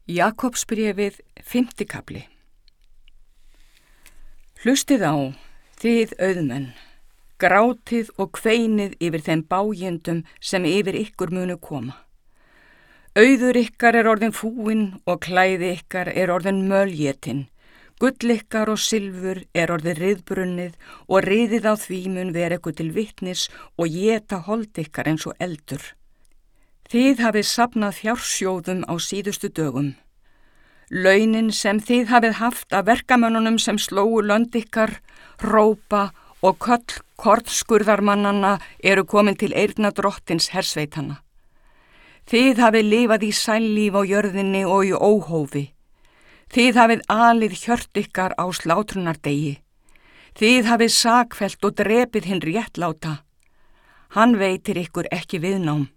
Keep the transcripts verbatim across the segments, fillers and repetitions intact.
Jakobsbréfið, fimmti kafli. Hlustið á, þið auðmenn, grátið og kveinið yfir þeim bágindum sem yfir ykkur munu koma. Auður ykkar er orðin fúin og klæði ykkar er orðin möljetinn, gull ykkar og silfur er orðið riðbrunnið og riðið á því mun vera ykkur til vitnis og éta hold ykkar eins og eldur. Þið hafið safnað fjársjóðum á síðustu dögum. Launin sem þið hafið haft af verkamönnunum sem slógu lönd ykkar, hrópa og köll kornskurðarmannanna eru komin til eyrna drottins hersveitanna. Þið hafið lifað í sællíf á jörðinni og í óhófi. Þið hafið alið hjört ykkar á slátrunardegi. Þið hafið sakfellt og drepið hinn réttláta. Hann veitir ykkur ekki viðnám.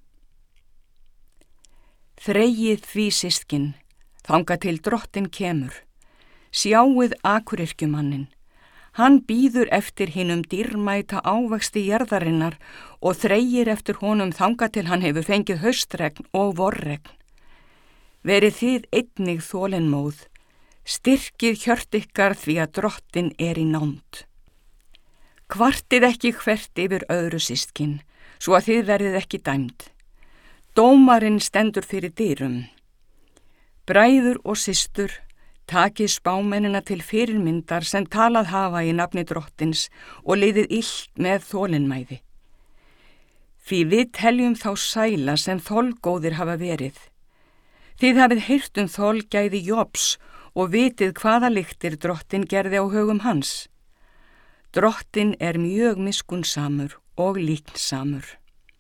Þreyið því systkin, þangað til drottin kemur. Sjáið akuryrkjumannin. Hann bíður eftir hinum dýrmæta ávexti jarðarinnar og þreyir eftir honum þangað til hann hefur fengið haustregn og vorregn. Verið þið einnig þolinmóð, styrkið hjört ykkar því að drottin er í nánd. Kvartið ekki hvert yfir öðru systkin, svo að þið verðið ekki dæmd. Dómarinn stendur fyrir dyrum. Bræður og systur, takið spámennina til fyrirmyndar sem talað hafa í nafni drottins og liðið illt með þolinmæði. Því við teljum þá sæla sem þolgóðir hafa verið. Þið hafið heyrt um þolgæði Jobs og vitið hvaða lyktir drottin gerði á högum hans. Drottin er mjög miskunnsamur og líknsamur.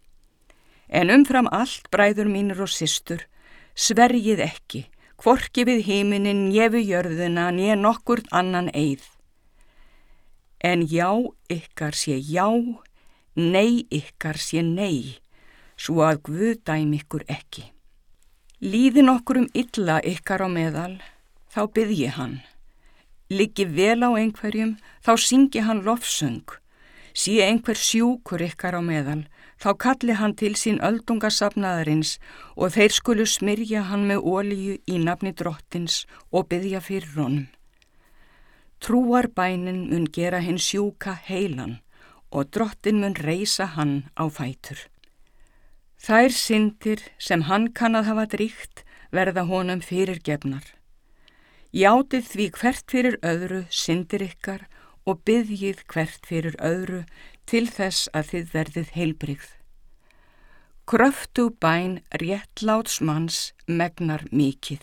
En umfram allt, bræður mínir og systur, sverjið ekki, hvorki við himinin, né við jörðina, né nokkurn annan eið. En já ykkar sé já, nei ykkar sé nei, svo að Guð dæmi ykkur ekki. Líði nokkurum illa ykkar á meðal, þá biðji hann. Liggi vel á einhverjum, þá syngi hann lofsöng. Sé einhver sjúkur ykkar á meðal, þá kalli hann til sín öldungasafnaðarins og þeir skulu smyrja hann með olíu í nafni drottins og biðja fyrir honum. Trúarbænin mun gera hinn sjúka heilan og drottin mun reisa hann á fætur. Þær syndir sem hann kann að hafa dríkt verða honum fyrirgefnar. Játið því hvert fyrir öðru syndir ykkar og biðjið hvert fyrir öðru til þess að þið verðið heilbrigð. Kröftug bæn réttláts manns megnar mikið.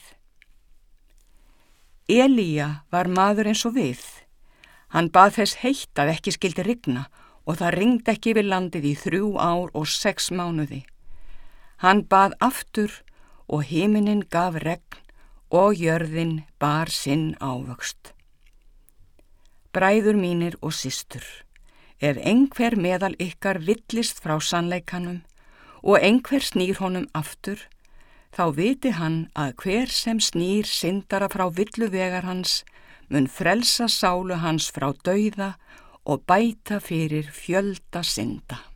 Elía var maður eins og við. Hann bað þess heitt að ekki skildi rigna og það rigndi ekki yfir landið í þrjú ár og sex mánuði. Hann bað aftur og himinin gaf regn og jörðin bar sinn ávöxt. Bræður mínir og systur, ef einhver meðal ykkar villist frá sannleikanum og einhver snýr honum aftur, þá viti hann að hver sem snýr syndara frá villuvegar hans mun frelsa sálu hans frá dauða og bæta fyrir fjölda synda.